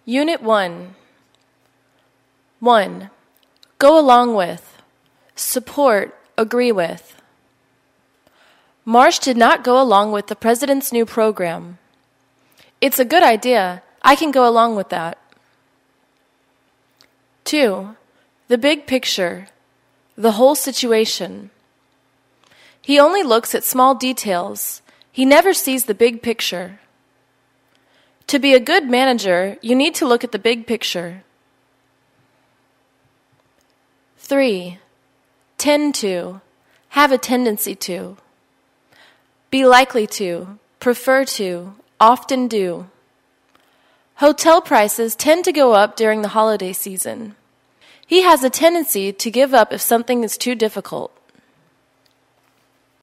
Unit 1. 1. Go along with. Support, agree with. Marsh did not go along with the president's new program. It's a good idea. I can go along with that. 2. The big picture. The whole situation. He only looks at small details. He never sees the big picture. To be a good manager, you need to look at the big picture. 3. Tend to. Have a tendency to. Be likely to. Prefer to. Often do. Hotel prices tend to go up during the holiday season. He has a tendency to give up if something is too difficult.